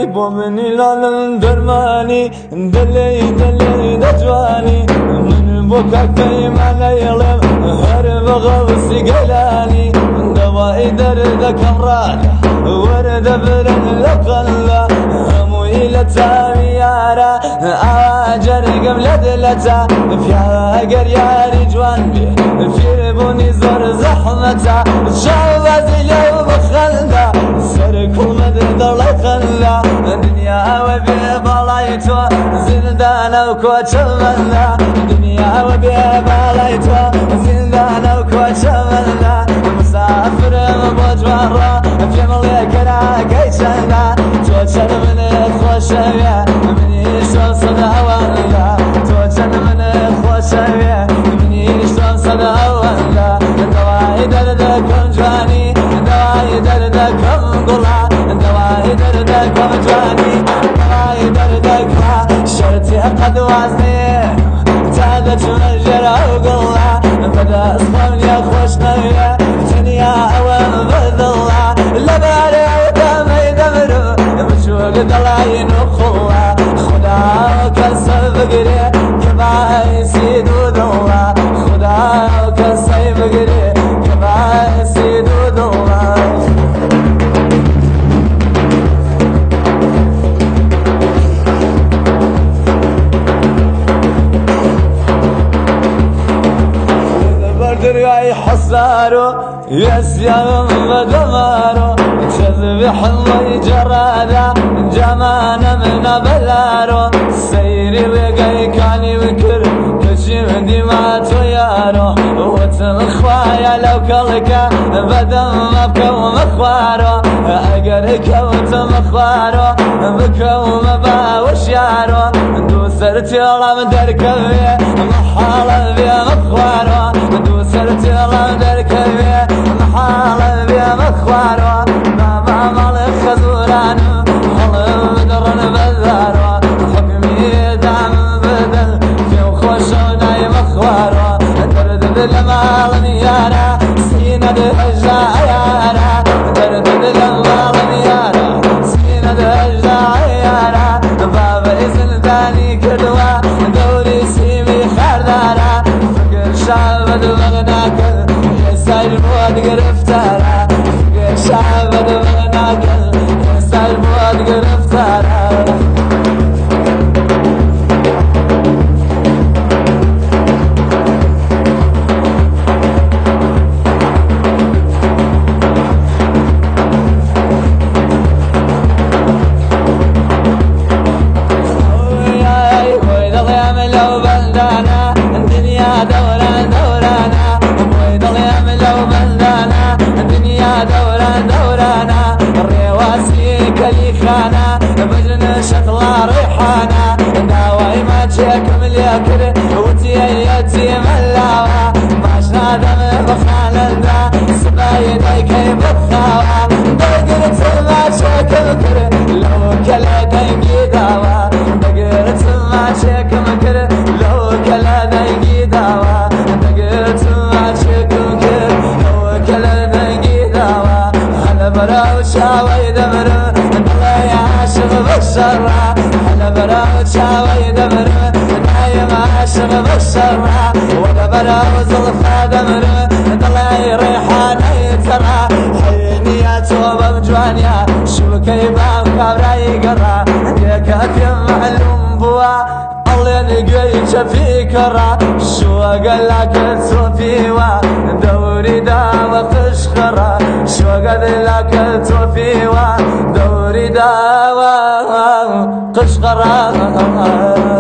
بو منی لالن درمانی دلی دلی دجوانی من بو کاکتای مالیلم هر بغوصی گلانی دوای درد کمرانا ورد برن لقلا هموی لتاویارا آجر قبل دلتا فيها قرياري جوان بي في بوني زور زحمتا شعب زلو بخلا سركو مدد الله خلا دنيا وبي بالايتو زندانا وكوتشملا دنيا وبي بالايتو زندانا وكوتشملا مسافر بوجوارا في مليك راكيشنا توجن من خوشويا مني شو صدى ولا توجن من خوشويا مني شو صدى ولا دواي دردكم جواني دواي دردكم قلا دواي دردكم جواني دواي دردكم شرتي قد وازني تعدت نجرة وقلا بدا اصفن يا خوشنويا دنيا اوام بذلا لباري ودمي دمرو بشوق دلاين وخوا خدا وكسر فقري كما يسيد وذلا خدا وكسر فقري كما يسيد وذلا درياي حصارو يسيان ودمارو تذبح الله جرادا جمانا من بلارو سيري رقاي كاني وكر كشم دماتو يارو وتمخوايا لو كلكا بدم مبكا ومخوارو اقرك وتمخوارو بكا ومبا وشيارو دو سرتي الله مدركبي محالة بيا مخوارو دو سرتي الله مدركبي محالة بيا مخوارو بابا مالك خزورانو حلم بدرن بذارو حكمي دعم بدل في وخوشوناي مخوارو درد بالمال نيارا سينا دهجا عيارا درد بالمال نيارا سينا دهجا عيارا بابا إذن داني كدوا دوري سيمي خاردارا فكر شعب دمغناك يسال مواد قرفتارا فكر شعب دمغناك يسال مواد قرفتارا بجن شطلة ريحانة داوي ما تشيكم اليكر وتي يتيم اللاوة ماشنا دم بخالندا سبايدي كي بخاوة دقرت ما تشيكم كر لو كلا دنقي داوة دقرت ما تشيكم كر لو كلا دنقي داوة دقرت ما تشيكم كر لو كلا دنقي داوة هلا براو شاوي دمر بالشرع أنا براو شاوي دمر دايم عاشق بالشرع وأنا براو زلفة دمر طلعي ريحانة ترى حيني يا توبة بجوانيا شو كيبان كابراي قرا ياك أكيم معلوم بوا الله نقيش في كرا شو قال لك توفيوا دوري داوة قشقرا شو قال لك توفيوا دوري داوة قشقرا